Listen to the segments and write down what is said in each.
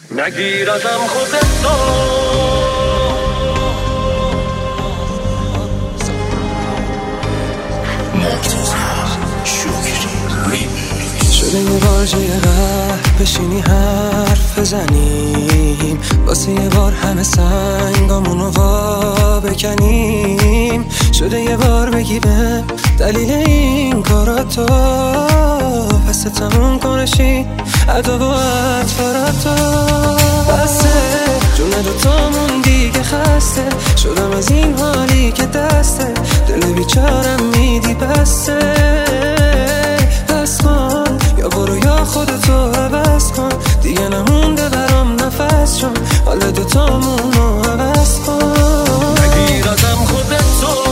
نگیر ازم خودتو، شده یه بار جای قهر بشینی حرف بزنیم، واسه یه بار همه سنگامونو وا بکنیم. شده یه بار بگی به دلیل این کاراتو، پس تموم کنشی عدا و اطفاراتو. بسه جون دوتامون دیگه خسته، شدم از این حالی که دسته دل بیچارم میدی. بسه پس کن یا برو یا خودتو عوض کن، دیگه نمونده برام نفس، چون حال دوتامونو عوض کن. نگیر ازم خودتو،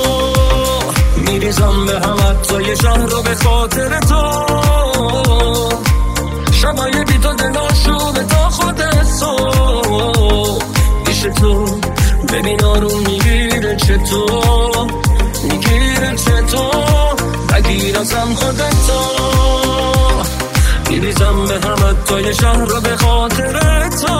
میریزم به هم حتی شهر رو به خاطر تو. شبای بی تو دلاشونه تا خودتو، پیش تو ببین آروم میگیره چطور، میگیره چطور. نگیر ازم خودتو، میریزم به هم حتی شهر رو به خاطر تو.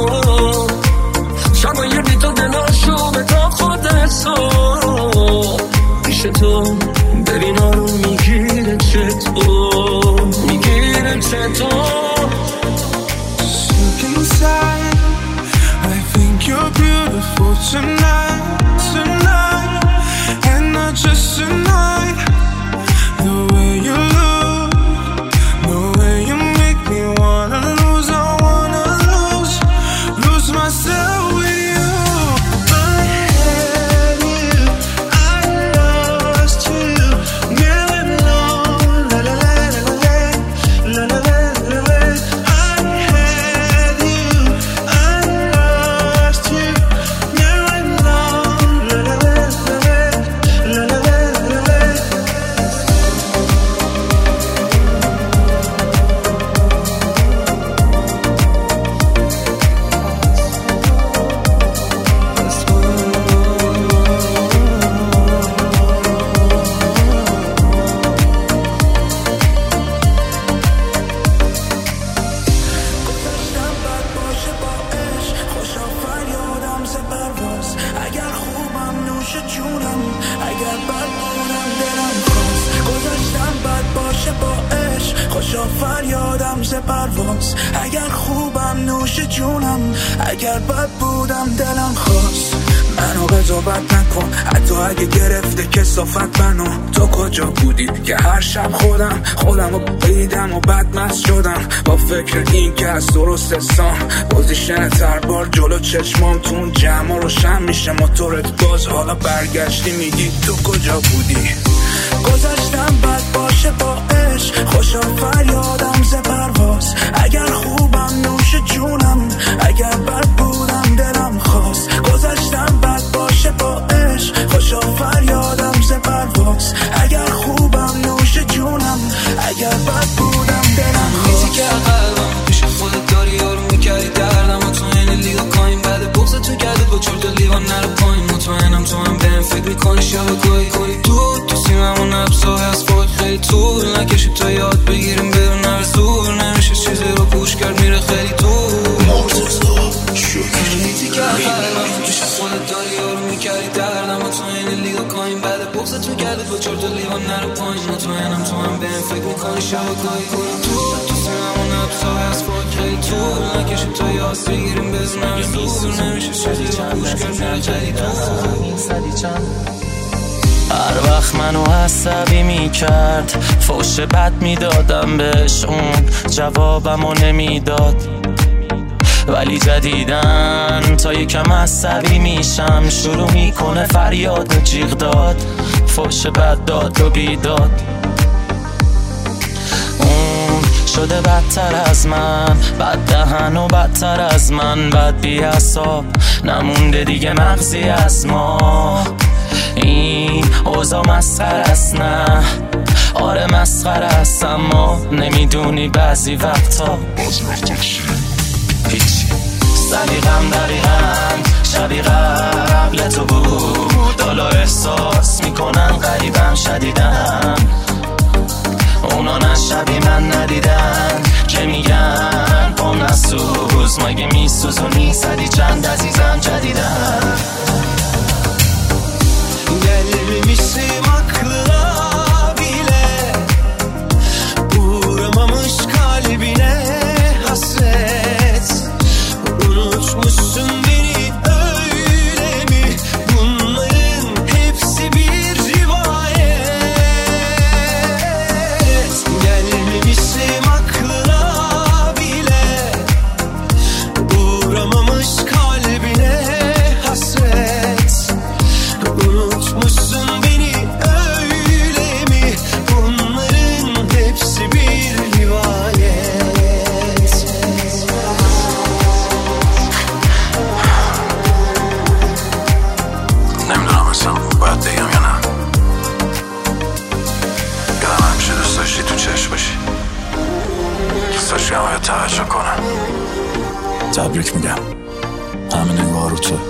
شبای بی تو دلاشونه تا خودتو، پیش تو ببین آروم میگیره چطور، میگیره چطور. Look inside, I think you're beautiful tonight, tonight, and not just tonight. The way you look, the way you make me wanna lose, I wanna lose myself with you. I had you, I lost you, now I'm alone, la la la la la la la la la. I had you, I lost you, now I'm alone, la la la la la la la la. اگر خوبم نوش جونم، اگر بد بودم دلم خواست. گذاشتم بد باشه با عشق، خوشا فریادم ز پرواز. اگر خوبم نوش جونم، اگر بد بودم دلم خواست. منو قضاوت نکن حتی اگه گرفته کثافت منو. تو کجا بودی که هر شب خودم رو بیدم و بدمست شدم، با فکر این که از درست استان پوزیشن تربار جلو چشمام تو اون جمع روشن میشه موتورت باز. حالا برگشتی میگی تو کجا بودی. گذاشتم بد باشه با عشق، خوشا فریادم ز پرواز. اگر خوبم نوش جونم، اگر بد بودم دلم خواست. گذاشتم بد باشه با عشق، خوشا فریادم ز پرواز. اگر خوبم نوش جونم، اگر بد بودم دلم خواست. میزی که قلبم پیش خودت داری یارو میکردی دردم، مطمئن لیگا کاین بعد بغض تو گردت با چرت و لیوان نرو پایین. مطمئنم تو هم بهم فکر میکنی شب گاهی کنی تو سیممون نبسای از فوق خیلی طول نکشید تا یاد بگیریم برون زور نمیشه چیزی رو پوش کرد میره خیلی دور. میزی که قلبم پیش خودت داری یارو میکردی دردم، مطمئن لیگا کاین بعد بغض تو گردت با چرت و لیوان نرو پایین. مطمئنم تو هم بهم فکر میکنی شب گاهی کنی تو سیممون نبسای از فوق خیلی طول نکشید تا یاد بگیریم برون زور نمیشه چیزی رو پوش کرد میره خیلی دور. هر وقت منو عصبی میکرد فوش بد میدادم بهش، اون جوابمو نمیداد. ولی جدیدن تا یکم عصبی میشم شروع میکنه فریاد و جیغ داد، فوش بد داد و بیداد. اون شده بدتر از من، بد دهن و بدتر از من، بد بی حساب نمونده دیگه مغزی از ما. این اوضاع مسخره است نه، آره مسخره است، اما نمیدونی بعضی وقتا هیچی. سلیقم دقیقاً شبیه قبل تو بود، حالا احساس میکنم غریبم شدیدن. اونا نه شبیه من ندیدن که میگن پام نسوز باز مگه میسوزونی صدی چند عزیزم جدیدم Gelmişim aklına bile uğramamış kalbine hasret Unutmuşsun beni öyle mi bunların hepsi bir rivayet Gelmişim aklına bile uğramamış kalbine hasret Unutmuşsun beni öyle mi bunların hepsi bir rivayet نمیدونم اصلا باید بگم یا نه یادم همیشه دوست داشتی تو چشم باشی دوست داشتی همه توجه کنم تبریک میگم همه نگاه رو تو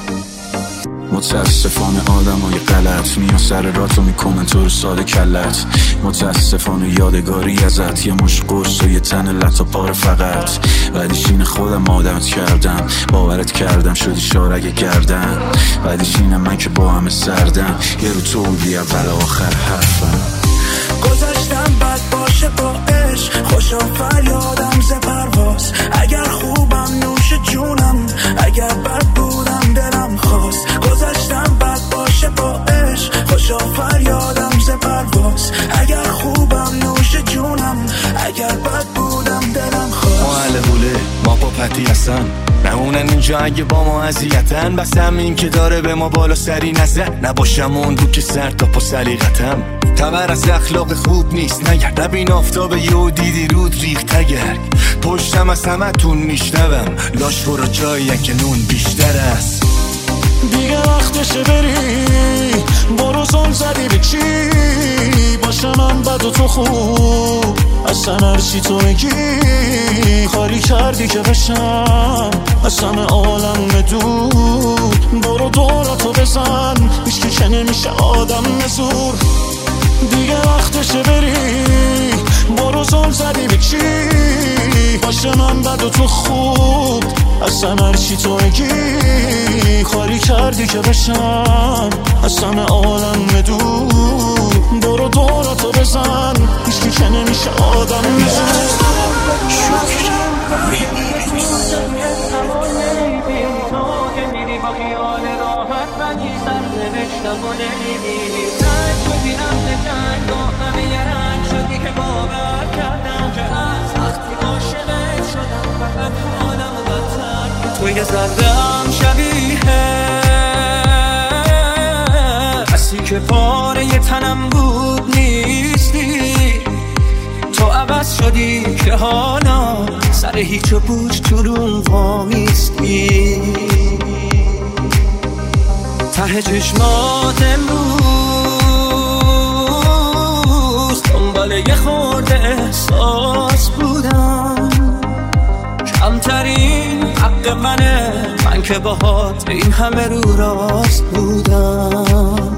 متاسفانه آدم های غلط میان سر راتو میکنن تو رو ساده کلت متاسفانه یادگاری ازت یه مش قرص و یه تن لطا پاره فقط بعدش اینه خودم عادت کردم باورت کردم شدی شارگ گردن بعدش اینه من که با همه سردم یه رو تو بودی اول آخر حرفم گذاشتم بد باشه با عشق خوشا فریادم ز پرواز اگر خوبم نوش جونم اگر بد بودم دلم خواست گذاشتم بد باشه با عشق خوشا فریادم ز پرواز اگر خوبم نوش جونم اگر بد بودم دلم خواست ما اهل حوله ما با پتی هستن نمونن اینجا اگه با ما اذیتن بس همین که داره به ما بالا سری نزن نباشم اون رو که سر تا پا سلیقتم خبر از اخلاق خوب نیست نگر نبین آفتاب یهو دیدی رود ریخت اگر پشتم از همه تون میشنوم لاش برو جایی که نون بیشتر است دیگه وقتشه بری برو زل زدی به چی باشه من بد و تو خوب اصلا هرچی تو میگی کاری کردی که بشم از همه عالم دور برو دوراتو بزن هیچکی که نمیشه آدم مزور دیگه وقتشه بری برو زل زدی به چی باشه من بد و تو خوب اصلا هرچی تو میگی کاری کردی که بشم از همه عالم دور برو دوراتو بزن هیچکی که نمیشه آدم میزن توی ذره‌ام شبیه کسی که پاره ی تنم بود نیستی تو عوض شدی که حالا سر هیچ و پوچ تو روم وامیستی ته چشمات امروز دنبال یه خورده احساس بودم کمترین حق منه من که باهات این همه رو راست بودم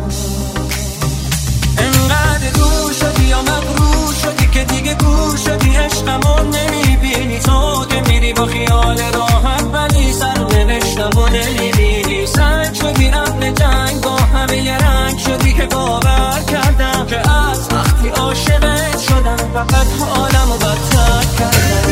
انقدر دور شدی یا مغرور شدی که دیگه گور شدی عشقمو نمیبینی تو که میری با خیال راحت ولی سرنوشتم و نمیبینی سنگ شدی رفت جنگ با همه یه رنگ شدی که باور کردم که از وقتی عاشقت شدم فقط حالمو بدتر کردم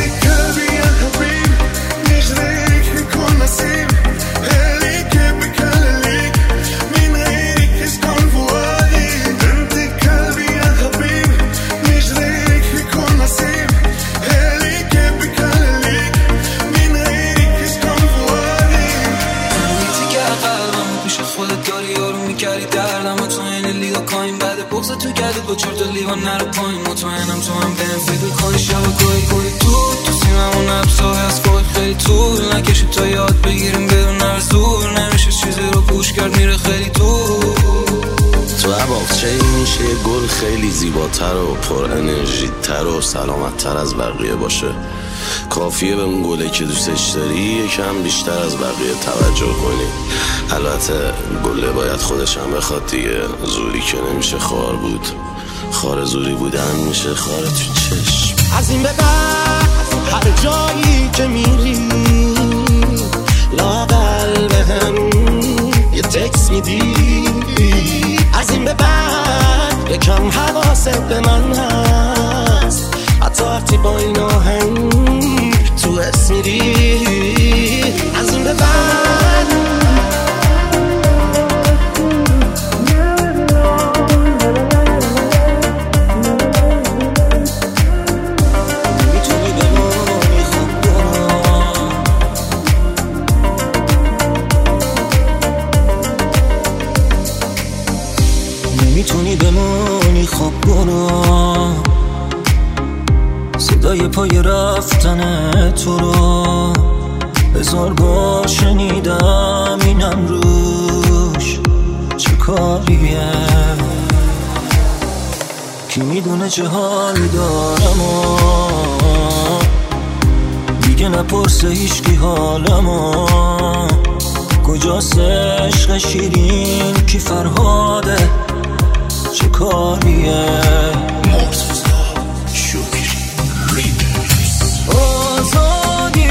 تو گردت با چرت و لیوان نرو پایین مطمئنم تو هم بهم فکر کنی شب گاهی کنی تو سیممون نبسای از خود خیلی طول نکشی تا یاد بگیریم بدون هر زور نمیشه چیزی رو گوش کرد میره خیلی دور تو عباقچه میشه یه گل خیلی زیباتر و پر انرژی تر و سلامت تر از بقیه باشه کافیه به اون گله که دوستش داری یکم بیشتر از بقیه توجه کنی البته گله باید خودش هم بخواد دیگه زوری که نمیشه خار بود خار زوری بودن میشه خار تو چشم از این به بعد هر جایی که میری میدی. از این به بعد یکم حواست به من هست، حتی وقتی با این آهنگ تو اسم میری. از این به بعد میتونی بمونی خوب برو، نمیتونی بمونی خوب برو. صدای پای رفتن تو رو 1000 بار شنیدم، اینم روش چه کاریه؟ کی میدونه چه حالی دارم و دیگه نپرسه هیچکی حالمو. کجاست عشق شیرین؟ کی فرهاده؟ چه کاریه؟ آزادی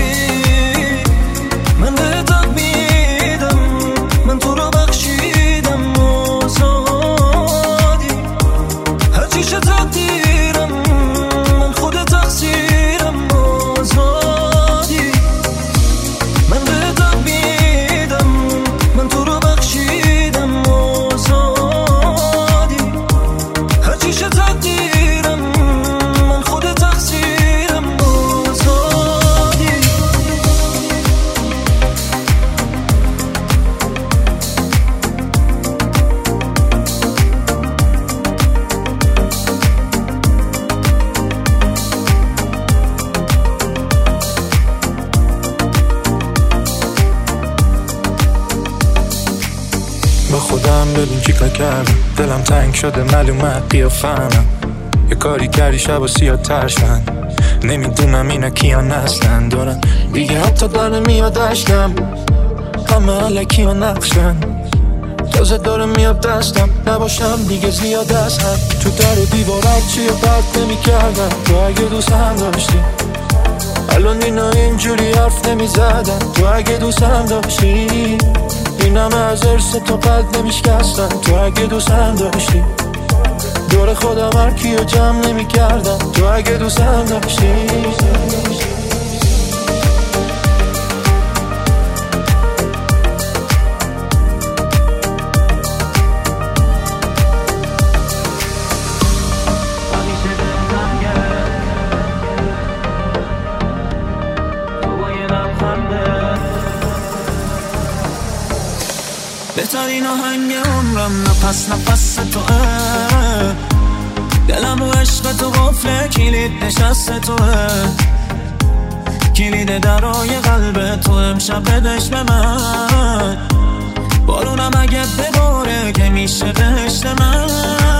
من بهت میدم، من تو رو بخشیدم. آزادی هرچی شه تقدیرم، من خود تقصیرم. آزادی من بهت میدم، من تو رو بخشیدم. آزادی هرچی شه تقدیرم، من خود تقصیرم. با خودم ببین چی کار کردم، دلم تنگ شده معلومه قیافه‌ام. یه کاری کردی شب و سیاه ترشن، نمیدونم اینا کیان هستن. دارن دیگه حتی داره میاد عشقم، همه علکی و نقشن. تازه داره میاد دستم، نباشم دیگه زیاد از حد. تو در و دیوارت چی و برد نمی کردم، تو اگه دوست هم داشتی الان اینا اینجوری حرف نمی زدن. تو اگه دوست هم داشتی این همه از ارث تو قلب نمیشکستن. تو اگه دوست هم داشتی دور خودم هر کیو جمع نمی کردم. تو اگه دوست هم داشتی بهترین آهنگ عمرم نفس نفس توه. دلم و عشق تو قفله، کلید نشست توه. کلید درای قلب تو امشب بدش به من. بارونم اگه بباره که میشه بهشت من.